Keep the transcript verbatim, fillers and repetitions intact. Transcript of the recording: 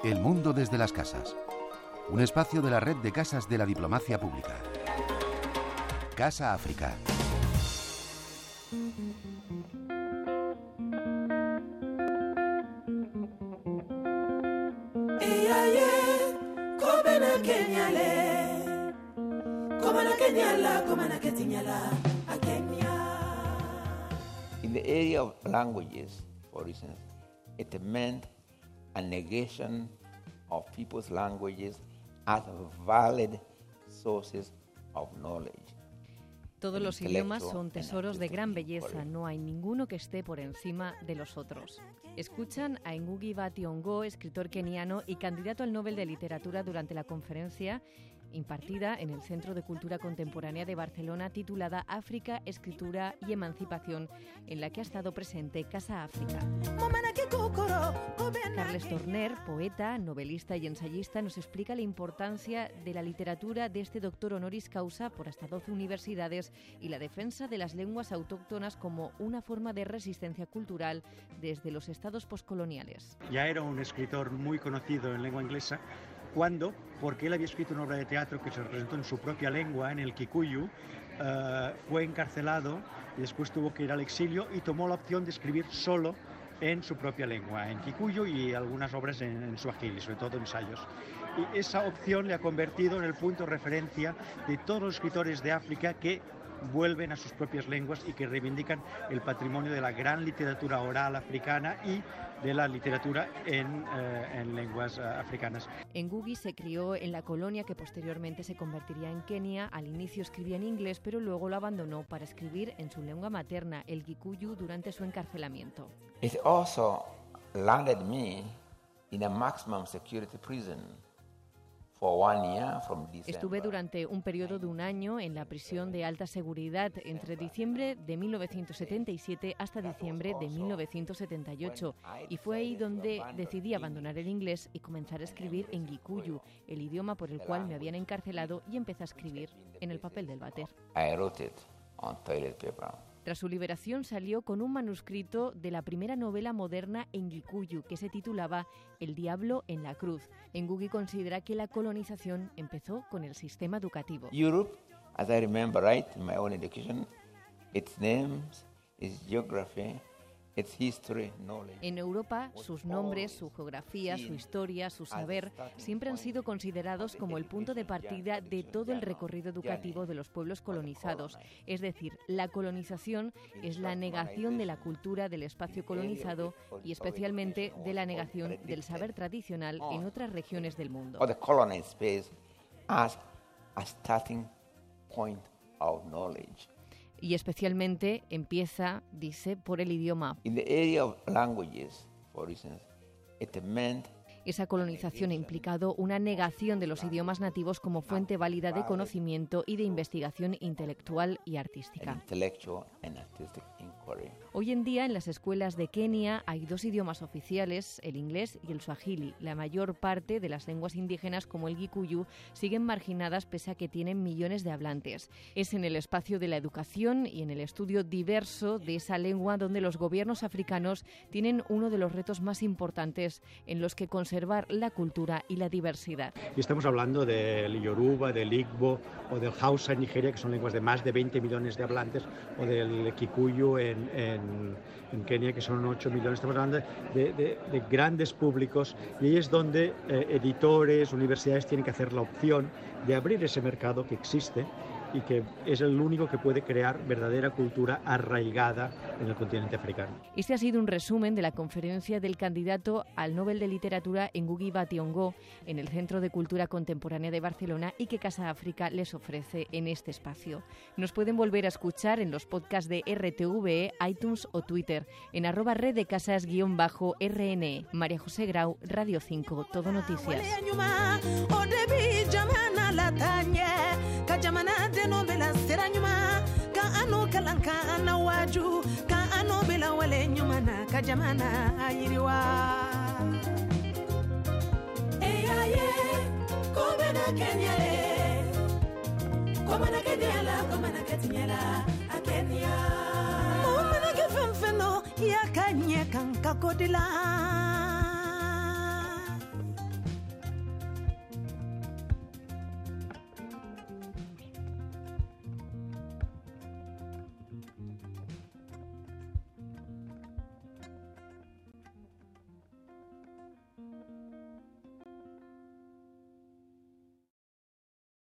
El mundo desde las casas. Un espacio de la red de casas de la diplomacia pública. Casa África. In the area of languages, for instance, it meant a negation of people's languages as valid sources of knowledge. Todos los idiomas son tesoros de gran belleza, no hay ninguno que esté por encima de los otros. Escuchan a Ngugi wa Thiong'o, escritor keniano y candidato al Nobel de Literatura durante la conferencia impartida en el Centro de Cultura Contemporánea de Barcelona titulada África, Escritura y Emancipación, en la que ha estado presente Casa África. Carles Torner, poeta, novelista y ensayista, nos explica la importancia de la literatura de este doctor honoris causa por hasta doce universidades y la defensa de las lenguas autóctonas como una forma de resistencia cultural desde los estados poscoloniales. Ya era un escritor muy conocido en lengua inglesa. ¿Cuándo? Porque él había escrito una obra de teatro que se representó en su propia lengua, en el Kikuyu, uh, fue encarcelado y después tuvo que ir al exilio y tomó la opción de escribir solo en su propia lengua, en Kikuyu y algunas obras en, en Swahili, sobre todo ensayos. Y esa opción le ha convertido en el punto de referencia de todos los escritores de África que vuelven a sus propias lenguas y que reivindican el patrimonio de la gran literatura oral africana y de la literatura en, eh, en lenguas uh, africanas. Ngugi se crió en la colonia que posteriormente se convertiría en Kenia. Al inicio escribía en inglés, pero luego lo abandonó para escribir en su lengua materna, el Kikuyu, durante su encarcelamiento. It also landed me in a maximum security prison. Estuve durante un periodo de un año en la prisión de alta seguridad entre diciembre de mil novecientos setenta y siete hasta diciembre de mil novecientos setenta y ocho y fue ahí donde decidí abandonar el inglés y comenzar a escribir en Gikuyu, el idioma por el cual me habían encarcelado, y empecé a escribir en el papel del váter. Tras su liberación salió con un manuscrito de la primera novela moderna en Gikuyu, que se titulaba El diablo en la cruz. Ngugi considera que la colonización empezó con el sistema educativo. Europe, as I remember right, in my own education, its names, its geography, its history, knowledge. En Europa, sus nombres, su geografía, su historia, su saber, siempre han sido considerados como el punto de partida de todo el recorrido educativo de los pueblos colonizados. Es decir, la colonización es la negación de la cultura del espacio colonizado y especialmente de la negación del saber tradicional en otras regiones del mundo. Or the colonized space as a starting point of knowledge. Y especialmente empieza, dice, por el idioma. In the area of languages, for instance, it meant Esa colonización ha implicado una negación de los idiomas nativos como fuente válida de conocimiento y de investigación intelectual y artística. Hoy en día en las escuelas de Kenia hay dos idiomas oficiales, el inglés y el swahili. La mayor parte de las lenguas indígenas como el Gikuyu siguen marginadas pese a que tienen millones de hablantes. Es en el espacio de la educación y en el estudio diverso de esa lengua donde los gobiernos africanos tienen uno de los retos más importantes en los que conservar la cultura y la diversidad. Y estamos hablando del Yoruba, del Igbo o del Hausa en Nigeria, que son lenguas de más de veinte millones de hablantes, o del Kikuyu en, en, en Kenia, que son ocho millones. Estamos hablando de, de, de grandes públicos, y ahí es donde eh, editores, universidades tienen que hacer la opción de abrir ese mercado que existe y que es el único que puede crear verdadera cultura arraigada en el continente africano. Este ha sido un resumen de la conferencia del candidato al Nobel de Literatura Ngugi wa Thiong'o en el Centro de Cultura Contemporánea de Barcelona y que Casa África les ofrece en este espacio. Nos pueden volver a escuchar en los podcasts de R T V E, iTunes o Twitter, en arroba red de casas guión bajo R N E. María José Grau, Radio cinco, Todo Noticias. no bela sera nyuma ka ano kalanka ana waju ka ano bela wale nyuma na ka jamana ayiriwa eyaye ko bena Kenya e ko mana Kenya la ko mana Kenya la a Kenya o mana ke fenfeno ya kanye kan ka kodila